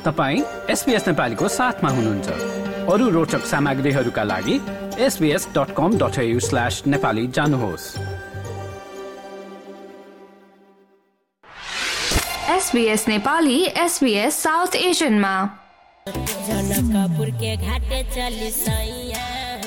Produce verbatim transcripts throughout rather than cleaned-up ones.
तपाईं एसबीएस नेपालीको साथमा हुनुहुन्छ। अरू रोचक सामग्रीहरूका लागि S B S dot com dot A U slash Nepali जानुहोस्। एसबीएस नेपाली एसबीएस साउथ एशियनमा जनकपुर के घाटे चली सैया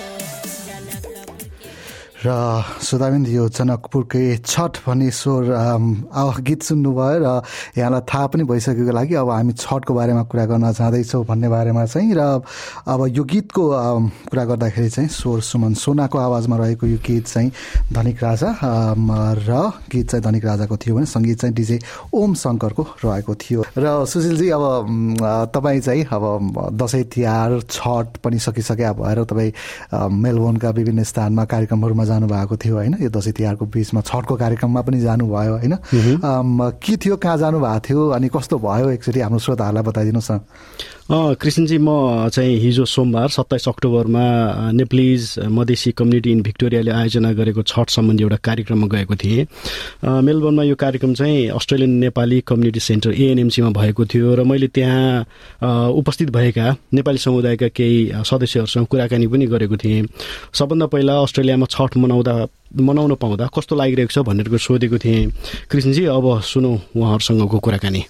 र सुदाबिन यो जनकपुरकै छठ भन्ने स्वर गीत सुन्नुभयो र यहाँलाई थाहा पनि भइसकेको लागि अब हामी छठको बारेमा कुरा गर्न चाहँदैछौँ भन्ने बारेमा चाहिँ। र अब यो गीतको कुरा गर्दाखेरि चाहिँ स्वर सुमन सोनाको आवाजमा रहेको यो गीत चाहिँ धनिक राजा र गीत चाहिँ धनिक राजाको थियो भने सङ्गीत चाहिँ डिजे ओम शङ्करको रहेको थियो। र सुशीलजी अब तपाईँ चाहिँ अब दसैँ तिहार छठ पनि सकिसके भएर तपाईँ मेलबोर्नका विभिन्न स्थानमा कार्यक्रमहरूमा जानुभएको थियो होइन। यो दसैँ तिहारको बिचमा छठको कार्यक्रममा पनि जानुभयो होइन। के थियो, कहाँ जानुभएको थियो अनि कस्तो भयो एकचोटि हाम्रो श्रोताहरूलाई बताइदिनुहोस् न। कृष्णजी, म चाहिँ हिजो सोमबार सत्ताइस अक्टोबरमा नेप्लिज मधेसी कम्युनिटी इन भिक्टोरियाले आयोजना गरेको छठ सम्बन्धी एउटा कार्यक्रममा गएको थिएँ। मेलबोर्नमा यो कार्यक्रम चाहिँ अस्ट्रेलियन नेपाली कम्युनिटी सेन्टर एएनएमसीमा भएको थियो र मैले त्यहाँ उपस्थित भएका नेपाली समुदायका केही सदस्यहरूसँग कुराकानी पनि गरेको थिएँ। सबभन्दा पहिला अस्ट्रेलियामा छठ मनाउँदा मनाउन पाउँदा कस्तो लागिरहेको छ भनेर सोधेको थिएँ। कृष्णजी, अब सुनौ उहाँहरूसँगको कुराकानी।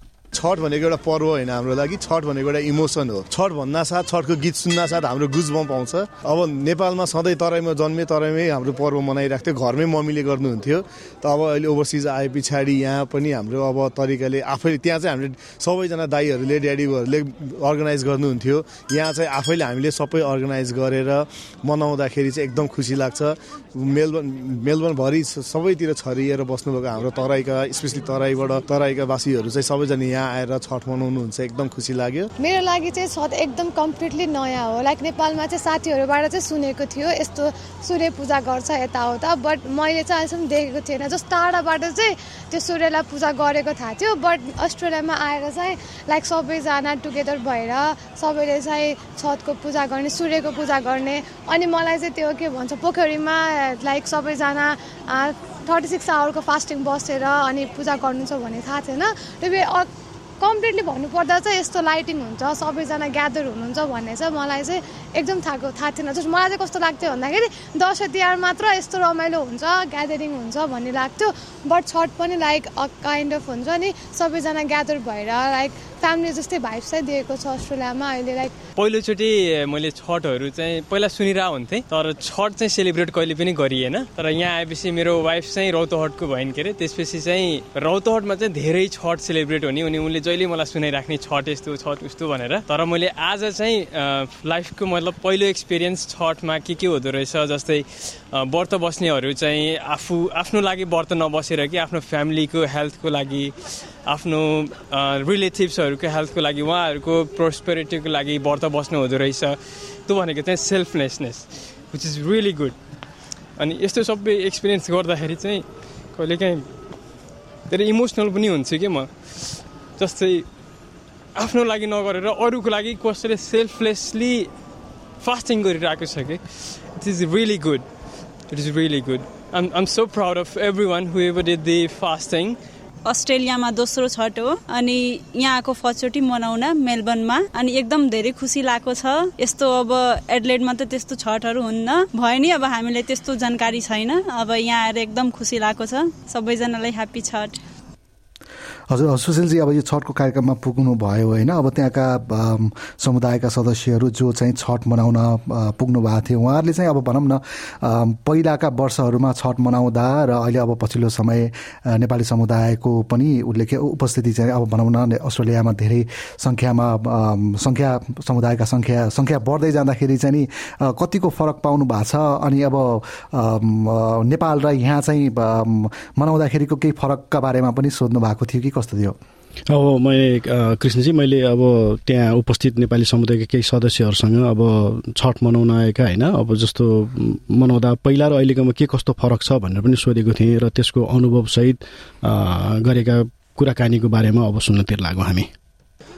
छठ भनेको एउटा पर्व होइन हाम्रो लागि, छठ भनेको एउटा इमोसन हो। छठ भन्दा साथ छठको गीत सुन्दा साथ हाम्रो गुजबम्प आउँछ। अब नेपालमा सधैँ तराईमा जन्मे तराईमै हाम्रो पर्व मनाइरहेको थियो, घरमै मम्मीले गर्नुहुन्थ्यो। त अब अहिले ओभरसिज आए पछाडि यहाँ पनि हाम्रो अब तरिकाले आफैले त्यहाँ चाहिँ हामीले सबैजना दाईहरूले ड्याडीहरूले अर्गनाइज गर्नुहुन्थ्यो। यहाँ चाहिँ आफैले हामीले सबै अर्गनाइज गरेर मनाउँदाखेरि चाहिँ एकदम खुसी लाग्छ। मेलबोर्न मेलबोर्नभरि सबैतिर छरिएर बस्नुभएको हाम्रो तराईका स्पेसली तराईबाट तराईका वासीहरू चाहिँ सबैजना यहाँ आएर छठ मनाउनुहुन्छ, एकदम खुसी लाग्यो। मेरो लागि चाहिँ छठ एकदम कम्प्लिटली नयाँ हो। लाइक नेपालमा चाहिँ साथीहरूबाट चाहिँ सुनेको थियो यस्तो सूर्य पूजा गर्छ यताउता, बट मैले चाहिँ अहिलेसम्म देखेको थिएन। जस्तो टाढाबाट चाहिँ त्यो सूर्यलाई पूजा गरेको थाहा थियो, बट अस्ट्रेलियामा आएर चाहिँ लाइक सबैजना टुगेदर भएर सबैले चाहिँ छठको पूजा गर्ने, सूर्यको पूजा गर्ने। अनि मलाई चाहिँ त्यो के भन्छ पोखरीमा लाइक सबैजना थर्टी सिक्स आवरको फास्टिङ बसेर अनि पूजा गर्नु छ भन्ने थाहा थिएन। त्यो कम्प्लिटली भन्नुपर्दा चाहिँ यस्तो लाइटिङ हुन्छ, सबैजना ग्यादर हुनुहुन्छ भन्ने चाहिँ मलाई चाहिँ एकदम थाहा थाहा थिएन। जस्तो मलाई चाहिँ कस्तो लाग्थ्यो भन्दाखेरि दसैँ तिहार मात्र यस्तो रमाइलो हुन्छ, ग्यादरिङ हुन्छ भन्ने लाग्थ्यो, बट छठ पनि लाइक अ काइन्ड अफ हुन्छ नि सबैजना ग्यादर भएर लाइक फ्यामिली जस्तै भाइब्स चाहिँ दिएको छ अस्ट्रेलियामा अहिले। लाइक पहिलोचोटि मैले छठहरू चाहिँ पहिला सुनिरहेको हुन्थेँ, तर छठ चाहिँ सेलिब्रेट कहिले पनि गरिएन। तर यहाँ आएपछि मेरो वाइफ चाहिँ रौतहटको भइन् के अरे, त्यसपछि चाहिँ रौतहटमा चाहिँ धेरै छठ सेलिब्रेट हुने अनि उनले जहिले मलाई सुनाइराख्ने छठ यस्तो छठ उस्तो भनेर। तर मैले आज चाहिँ लाइफको मतलब पहिलो एक्सपिरियन्स छठमा के के हुँदो रहेछ, जस्तै व्रत बस्नेहरू चाहिँ आफू आफ्नो लागि व्रत नबसेर कि आफ्नो फ्यामिलीको हेल्थको लागि, आफ्नो रिलेटिभ्सहरूको हेल्थको लागि, उहाँहरूको प्रोस्पेरिटीको लागि व्रत बस्नु हुँदो रहेछ। त्यो भनेको चाहिँ selflessness which is really good. अनि यस्तो सबै एक्सपिरियन्स गर्दाखेरि चाहिँ कहिलेकाहीँ धेरै इमोसनल पनि हुन्छु कि म। जस्तै आफ्नो लागि नगरेर अरूको लागि कसैले सेल्फलेसली फास्टिङ गरिरहेको छ कि it is really good, it is really good. I'm I'm so proud of everyone who ever did the fasting. अस्ट्रेलियामा दोस्रो छठ हो अनि यहाँको फर्स्टचोटि मनाउन मेलबर्नमा, अनि एकदम धेरै खुसी लागेको छ। यस्तो अब एडलेडमा त त्यस्तो छठहरू हुन्न भयो नि, अब हामीलाई त्यस्तो जानकारी छैन। अब यहाँ आएर एकदम खुसी लागेको छ। सबैजनालाई ह्याप्पी छठ। हजुर सुशीलजी, अब यो छठको कार्यक्रममा पुग्नु भयो होइन, अब त्यहाँका समुदायका सदस्यहरू जो चाहिँ छठ मनाउन पुग्नु भएको थियो उहाँहरूले चाहिँ अब भनौँ न पहिलाका वर्षहरूमा छठ मनाउँदा र अहिले अब पछिल्लो समय नेपाली समुदायको पनि उल्लेख्य उपस्थिति चाहिँ अब भनौँ न अस्ट्रेलियामा धेरै सङ्ख्यामा सङ्ख्या समुदायका सङ्ख्या सङ्ख्या बढ्दै जाँदाखेरि चाहिँ नि कतिको फरक पाउनु भएको छ? अनि अब नेपाल र यहाँ चाहिँ मनाउँदाखेरिको केही फरकका बारेमा पनि सोध्नु भएको थियो कि कस्तो थियो? अब मैले कृष्णजी मैले अब त्यहाँ उपस्थित नेपाली समुदायका केही सदस्यहरूसँग अब छठ मनाउन आएका होइन, अब जस्तो मनाउँदा पहिला र अहिलेकोमा के कस्तो फरक छ भनेर पनि सोधेको थिएँ र त्यसको अनुभवसहित गरेका कुराकानीको बारेमा अब सुन्नतिर लाग्यौँ हामी।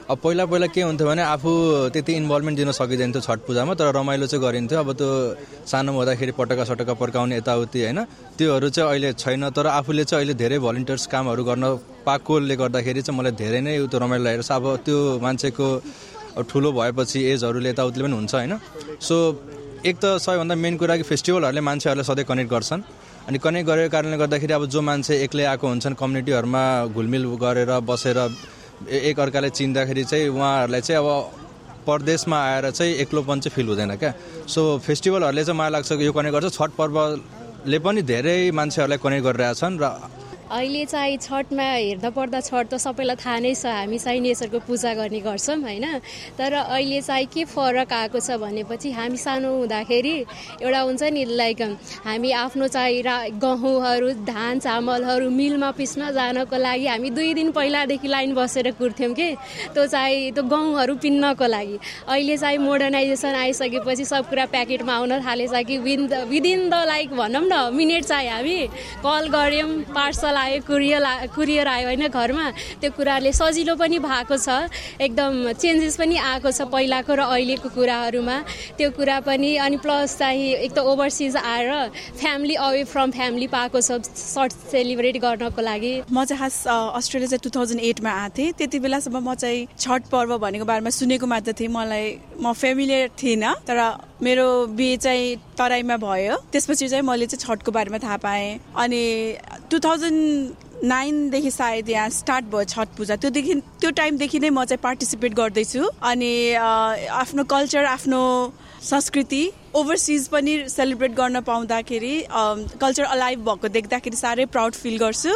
अब पहिला पहिला के हुन्थ्यो भने आफू त्यति इन्भल्भमेन्ट दिन सकिँदैन थियो छठ पूजामा, तर रमाइलो चाहिँ गरिन्थ्यो। अब त्यो सानो हुँदाखेरि पटका सटका पड्काउने यताउति होइन, त्योहरू चाहिँ अहिले छैन। तर आफूले चाहिँ अहिले धेरै भलिन्टियर्स कामहरू गर्न पाएकोले गर्दाखेरि चाहिँ मलाई धेरै नै त्यो रमाइलो लागेको छ। अब त्यो मान्छेको ठुलो भएपछि एजहरूले यताउतिले पनि हुन्छ होइन। सो एक त सबैभन्दा मेन कुरा कि फेस्टिभलहरूले मान्छेहरूलाई सधैँ कनेक्ट गर्छन्, अनि कनेक्ट गरेको कारणले गर्दाखेरि अब जो मान्छे एक्लै आएको हुन्छन् कम्युनिटीहरूमा घुलमिल गरेर बसेर एक अर्काले चिन्दाखेरि चाहिँ उहाँहरूलाई चाहिँ अब परदेशमा आएर चाहिँ एक्लोपन चाहिँ फिल हुँदैन क्या। सो फेस्टिभलहरूले चाहिँ मलाई लाग्छ यो कनेक्ट गर्छ। छठ पर्वले पनि धेरै मान्छेहरूलाई कनेक्ट गरिरहेछन्। र अहिले चाहिँ छठमा हेर्दा पर्दा छठ त सबैलाई थाहा नै छ, हामी चाहिँ नेचरको पूजा गर्ने गर्छौँ होइन। तर अहिले चाहिँ के फरक आएको छ भनेपछि हामी सानो हुँदाखेरि एउटा हुन्छ नि लाइक हामी आफ्नो चाहिँ रा गहुँहरू धान चामलहरू मिलमा पिस्न जानको लागि हामी दुई दिन पहिलादेखि लाइन बसेर कुर्थ्यौँ कि त्यो चाहिँ त्यो गहुँहरू पिन्नको लागि। अहिले चाहिँ मोडर्नाइजेसन आइसकेपछि सब कुरा प्याकेटमा आउन थालेछ कि win the within the like भनौँ न मिनट चाहिँ हामी कल गऱ्यौँ, पार्सल आयो, कुरियर कुरियर आयो होइन घरमा। त्यो कुराले सजिलो पनि भएको छ, एकदम चेन्जेस पनि आएको छ पहिलाको र अहिलेको कुराहरूमा त्यो कुरा पनि। अनि प्लस चाहिँ एक त ओभरसिज आएर फ्यामिली अवे फ्रम फ्यामिली पाएको छ सर्ट सेलिब्रेट गर्नको लागि। म चाहिँ खास अस्ट्रेलिया चाहिँ टु थाउजन्ड एटमा आएको थिएँ। त्यति बेलासम्म म चाहिँ छठ पर्व भनेको बारेमा सुनेको मात्र थिएँ, मलाई म फेमिलियर थिइनँ। तर मेरो बिहे चाहिँ तराईमा भयो, त्यसपछि चाहिँ मैले चाहिँ छठको बारेमा थाहा पाएँ। अनि टु थाउजन्ड नाइनदेखि सायद यहाँ स्टार्ट भयो छठ पूजा। त्योदेखि त्यो टाइमदेखि नै म चाहिँ पार्टिसिपेट गर्दैछु। अनि आफ्नो कल्चर आफ्नो संस्कृति ओभरसिज पनि सेलिब्रेट गर्न पाउँदाखेरि कल्चर अलाइभ भएको देख्दाखेरि साह्रै प्राउड फिल गर्छु।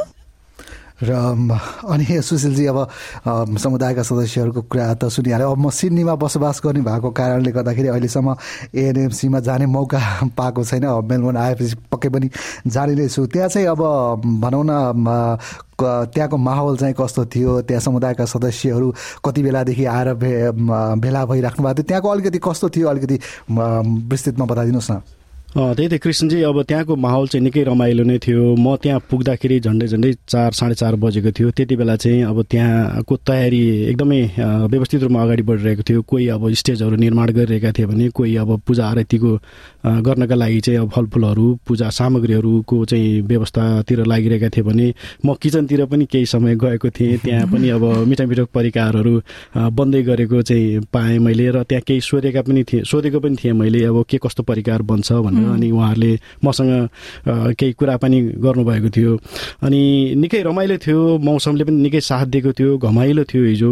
र अनि सुशीलजी अब समुदायका सदस्यहरूको कुरा त सुनिहाल्यो। अब म सिडनीमा बसोबास गर्ने भएको कारणले गर्दाखेरि अहिलेसम्म एएनएमसीमा जाने मौका पाएको छैन। अब मेलबोर्न आएपछि पक्कै पनि जाने नै छु। त्यहाँ चाहिँ अब भनौँ न त्यहाँको माहौल चाहिँ कस्तो थियो, त्यहाँ समुदायका सदस्यहरू कति बेलादेखि आएर भे भेला भइराख्नु भएको थियो, त्यहाँको अलिकति कस्तो थियो अलिकति विस्तृतमा बताइदिनुहोस् न। त्यही त कृष्णजी, अब त्यहाँको माहौल चाहिँ निकै रमाइलो नै थियो। म त्यहाँ पुग्दाखेरि झन्डै झन्डै चार साढे चार बजेको थियो। त्यति बेला चाहिँ अब त्यहाँको तयारी एकदमै व्यवस्थित रूपमा अगाडि बढिरहेको थियो। कोही अब स्टेजहरू निर्माण गरिरहेका थिए भने कोही अब पूजा आरतीको गर्नका लागि चाहिँ अब फलफुलहरू पूजा सामग्रीहरूको चाहिँ व्यवस्थातिर लागिरहेका थिए भने म किचनतिर पनि केही समय गएको थिएँ। त्यहाँ पनि अब मिठा मिठो परिकारहरू बन्दै गरेको चाहिँ पाएँ मैले। र त्यहाँ केही सोधेका पनि थिएँ सोधेको पनि थिएँ मैले अब के कस्तो परिकार बन्छ भनेर। अनि उहाँहरूले मसँग केही कुरा पनि गर्नुभएको थियो। अनि निकै रमाइलो थियो, मौसमले पनि निकै साथ दिएको थियो, घमाइलो थियो हिजो।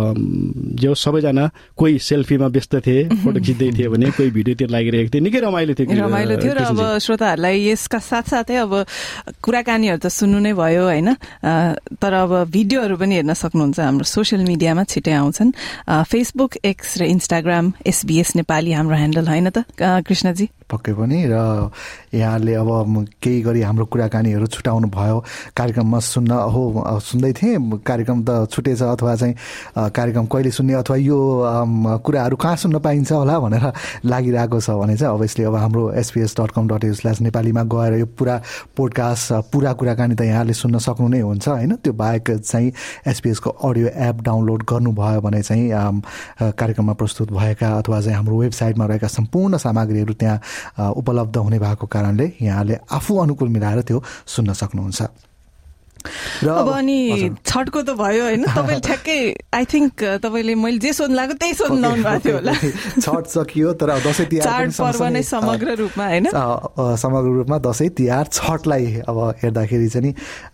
जो सबैजना कोही सेल्फीमा व्यस्त थिए, फोटो खिच्दै थिए भने कोही भिडियोतिर लागिरहेको थियो। निकै रमाइलो थियो रमाइलो थियो। र अब श्रोताहरूलाई यसका साथसाथै अब कुराकानीहरू त सुन्नु नै भयो होइन, तर अब भिडियोहरू पनि हेर्न सक्नुहुन्छ। हाम्रो सोसियल मिडियामा छिटै आउँछन्, फेसबुक, एक्स र इन्स्टाग्राम एसबीएस नेपाली हाम्रो ह्यान्डल होइन त कृष्णजी? पक्कै पनि। र यहाँले अब केही गरी हाम्रो कुराकानीहरू छुटाउनु भयो कार्यक्रममा सुन्न। हो सुन्दै थिएँ, कार्यक्रम त छुटेछ अथवा चाहिँ कार्यक्रम कहिले सुन्ने अथवा यो कुराहरू कहाँ सुन्न पाइन्छ होला भनेर लागिरहेको छ भने चाहिँ अभियसली अब हाम्रो SPS dot com dot AU slash नेपालीमा गएर यो पुरा पोडकास्ट पुरा कुराकानी त यहाँले सुन्न सक्नु नै हुन्छ होइन। त्यो बाहेक चाहिँ एसपीएसको अडियो एप डाउनलोड गर्नुभयो भने चाहिँ कार्यक्रममा प्रस्तुत भएका अथवा चाहिँ हाम्रो वेबसाइटमा रहेका सम्पूर्ण सामग्रीहरू त्यहाँ उपलब्ध हुने भएको कारणले यहाँले आफू अनुकूल मिलाएर त्यो सुन्न सक्नुहुन्छ। र अब अनि छठको त भयो होइन, तपाईँले ठ्याक्कै आई थिङ्क तपाईँले मैले जे सोध्नु लाग्यो त्यही सोध्नु लाउनु भएको थियो होला। छठ सकियो तर दसैँ तिहार पर्व नै समग्र रूपमा होइन, समग्र रूपमा दसैँ तिहार छठलाई अब हेर्दाखेरि चाहिँ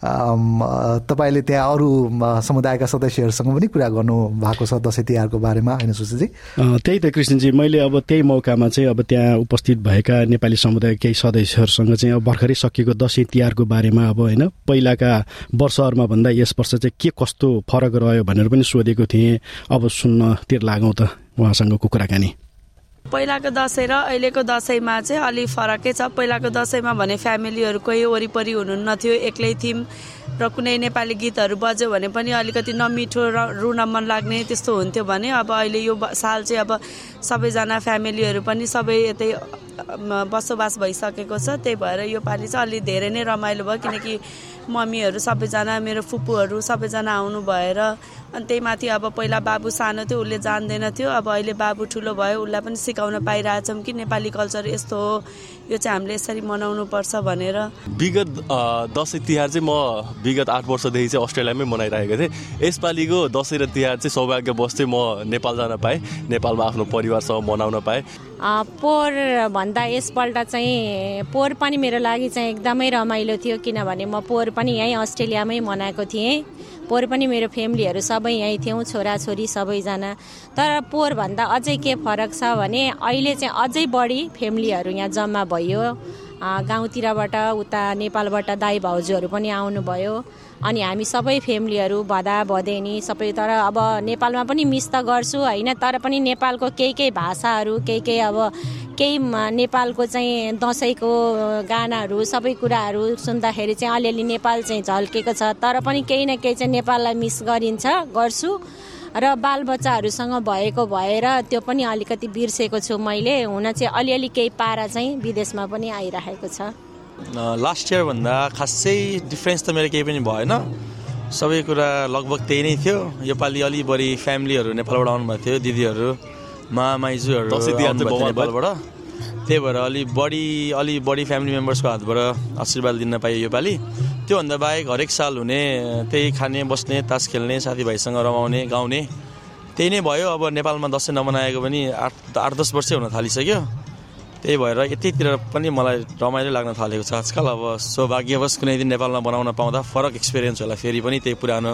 तपाईँले त्यहाँ अरू समुदायका सदस्यहरूसँग पनि कुरा गर्नु भएको छ दसैँ तिहारको बारेमा होइन सुशीलजी? त्यही त कृष्णजी, मैले अब त्यही मौकामा चाहिँ अब त्यहाँ उपस्थित भएका नेपाली समुदाय केही सदस्यहरूसँग चाहिँ अब भर्खरै सकिएको दसैँ तिहारको बारेमा अब होइन पहिलाका वर्षहरूमा भन्दा यस वर्ष चाहिँ के कस्तो फरक रह्यो भनेर पनि सोधेको थिएँ। अब सुन्नतिर लागौँ त उहाँसँगको कुराकानी। पहिलाको दसैँ र अहिलेको दसैँमा चाहिँ अलिक फरकै छ। पहिलाको दसैँमा भने फ्यामिलीहरू कोही वरिपरि हुनुहुन्न थियो, एक्लै थियौँ र कुनै नेपाली गीतहरू बज्यो भने पनि अलिकति नमिठो र रुन मन लाग्ने त्यस्तो हुन्थ्यो भने अब अहिले यो साल चाहिँ अब सबैजना फ्यामिलीहरू पनि सबै यतै बसोबास भइसकेको छ। त्यही भएर यो पालि चाहिँ अलि धेरै नै रमाइलो भयो, किनकि मम्मीहरू सबैजना मेरो फुपूहरू सबैजना आउनु भएर अनि त्यही माथि अब पहिला बाबु सानो थियो उसले जान्दैन थियो अब अहिले बाबु ठुलो भयो उसलाई पनि सिकाउन पाइरहेछौँ कि नेपाली कल्चर यस्तो हो यो चाहिँ हामीले यसरी मनाउनु पर्छ भनेर। विगत दसैँ तिहार चाहिँ म विगत आठ वर्षदेखि चाहिँ अस्ट्रेलियामै मनाइरहेको थिएँ। यसपालिको दसैँ र तिहार चाहिँ सौभाग्यवश चाहिँ म नेपाल जान पाएँ, नेपालमा आफ्नो परिवारसँग मनाउन पाएँ। पोहोर भन्दा यसपल्ट चाहिँ पोहोर पनि मेरो लागि चाहिँ एकदमै रमाइलो थियो किनभने म पोहोर पनि यहीँ अस्ट्रेलियामै मनाएको थिएँ। पोहोर पनि मेरो फ्यामिलीहरू सबै यहीँ थियौँ, छोराछोरी सबैजना। तर पोहोर भन्दा अझै के फरक छ भने अहिले चाहिँ अझै बढी फ्यामिलीहरू यहाँ जम्मा भयो। गाउँतिरबाट उता नेपालबाट दाइ भाउजूहरू पनि आउनुभयो अनि हामी सबै फ्यामिलीहरू भदा भदैनी सबै। तर अब नेपालमा पनि मिस त गर्छु होइन, तर पनि नेपालको केही केही भाषाहरू केही केही अब केही नेपालको चाहिँ दसैँको गानाहरू सबै कुराहरू सुन्दाखेरि चाहिँ अलिअलि नेपाल चाहिँ झल्केको छ। तर पनि केही न केही चाहिँ नेपाललाई मिस गरिन्छ गर्छु र बालबच्चाहरूसँग भएको भएर त्यो पनि अलिकति बिर्सेको छु मैले। हुन चाहिँ अलिअलि केही पारा चाहिँ विदेशमा पनि आइरहेको छ। लास्ट इयर भन्दा खासै डिफ्रेन्स त मेरो केही पनि भएन, सबै कुरा लगभग त्यही नै थियो। योपालि अलि बढी फ्यामिलीहरू नेपालबाट आउनुभएको थियो, दिदीहरू मामाइजूहरू नेपालबाट, त्यही भएर अलि बढी अलि बढी फ्यामिली मेम्बर्सको हातबाट आशीर्वाद लिन पाइयो योपालि। त्योभन्दा बाहेक हरेक साल हुने त्यही खाने बस्ने तास खेल्ने साथीभाइसँग रमाउने गाउने त्यही नै भयो। अब नेपालमा दसैँ नमनाएको पनि आठ आठ दस वर्षै हुन थालिसक्यो, त्यही भएर यतितिर पनि मलाई रमाइलो लाग्न थालेको छ आजकल। अब सौभाग्यवश कुनै दिन नेपालमा बनाउन पाउँदा फरक एक्सपिरियन्स होला फेरि पनि त्यही पुरानो।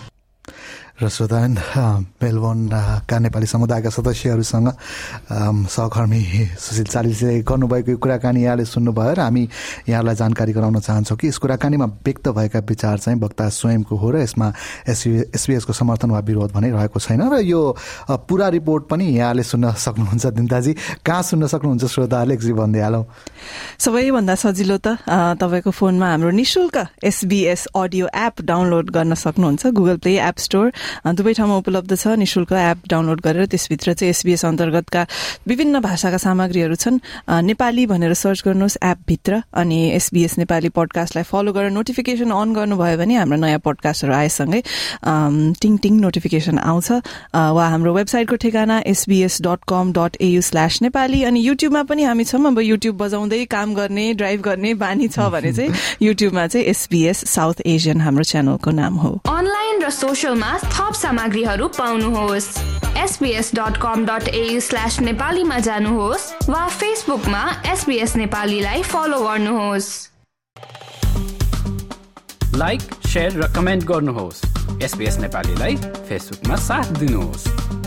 र श्रोतान मेलबोर्नका नेपाली समुदायका सदस्यहरूसँग सहकर्मी सुशील चालिसले गर्नुभएको कुराकानी यहाँले सुन्नुभयो र हामी यहाँलाई जानकारी गराउन चाहन्छौँ कि यस कुराकानीमा व्यक्त भएका विचार चाहिँ वक्ता स्वयंको हो र यसमा एसबीएसको समर्थन वा विरोध भने रहेको छैन। र यो पुरा रिपोर्ट पनि यहाँले सुन्न सक्नुहुन्छ। दिन्ताजी कहाँ सुन्न सक्नुहुन्छ श्रोताहरूले एकजी भनिदिइहालौँ। सबैभन्दा सजिलो त तपाईँको फोनमा हाम्रो निःशुल्क एसबीएस अडियो एप डाउनलोड गर्न सक्नुहुन्छ। गुगल प्ले एप स्टोर दुवै ठाउँमा उपलब्ध छ। निःशुल्क एप डाउनलोड गरेर त्यसभित्र चाहिँ एसबीएस अन्तर्गतका विभिन्न भाषाका सामग्रीहरू छन्। नेपाली भनेर सर्च गर्नुहोस् एपभित्र अनि एसबीएस नेपाली पडकास्टलाई फलो गरेर नोटिफिकेसन अन गर्नुभयो भने हाम्रो नयाँ पडकास्टहरू आएसँगै टिङ टिङ नोटिफिकेसन आउँछ। वा हाम्रो वेबसाइटको ठेगाना SBS dot com dot AU slash Nepali. अनि युट्युबमा पनि हामी छौँ। अब युट्युब बजाउँदै काम गर्ने ड्राइभ गर्ने बानी छ भने चाहिँ युट्युबमा चाहिँ एसबीएस साउथ एसियन हाम्रो च्यानलको नाम हो। अनलाइन र सोशलमा थप सामग्रीहरू पाउनुहोस्। SBS dot com dot AU slash नेपालीमा जानुहोस् वा फेसबुकमा एसबीएस नेपालीलाई फलो गर्नुहोस्। लाइक, शेयर र कमेन्ट गर्नुहोस्। एसबीएस नेपालीलाई फेसबुकमा साथ दिनुहोस्।